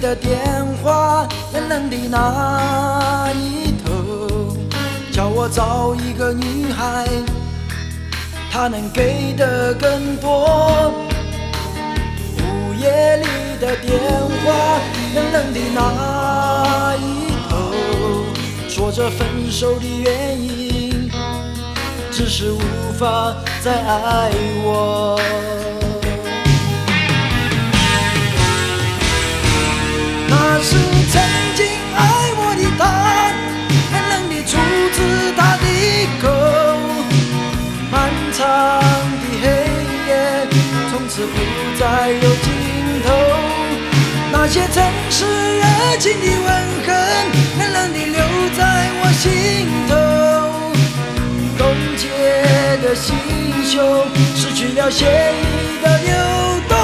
的电话，冷冷的那一头，叫我找一个女孩，她能给的更多。午夜里的电话，冷冷的那一头，说着分手的原因，只是无法再爱我。那是曾经爱我的他，冷冷地出自他的口。漫长的黑夜，从此不再有尽头。那些曾是热情的吻痕，冷冷地留在我心头。冻结的心胸，失去了血液的流动。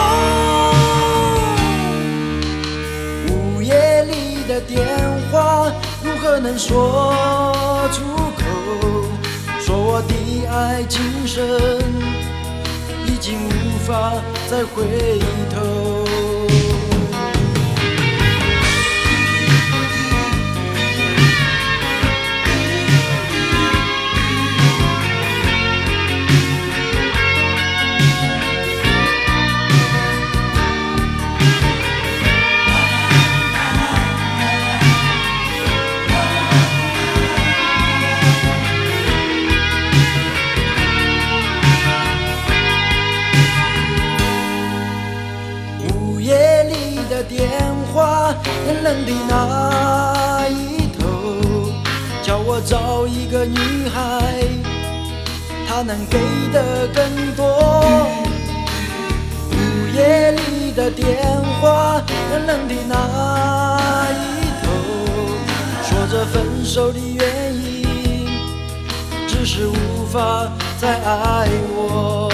午夜里的电话，如何能说出口？说我的爱情深，已经无法再回头。电话冷冷的那一头，叫我找一个女孩，她能给的更多。午夜里的电话冷冷的那一头，说着分手的原因，只是无法再爱我。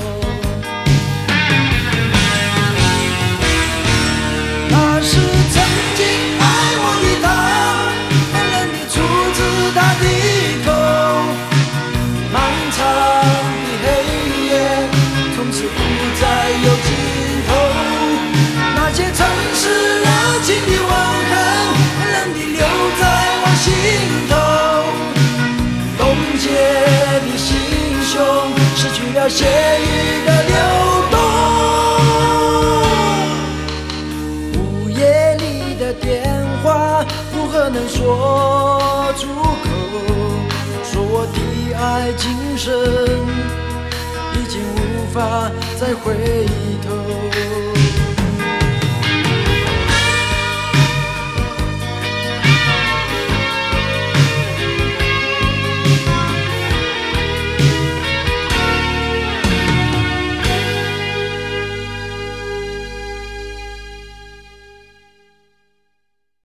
那是曾经爱我的他，冷冷地出自他的口。漫长的黑夜，从此不再有尽头。那些曾是热情的吻痕，冷冷地留在我心头。冻结的心胸，失去了血液的流动。电话如何能说出口？说我的爱情深，已经无法再回头。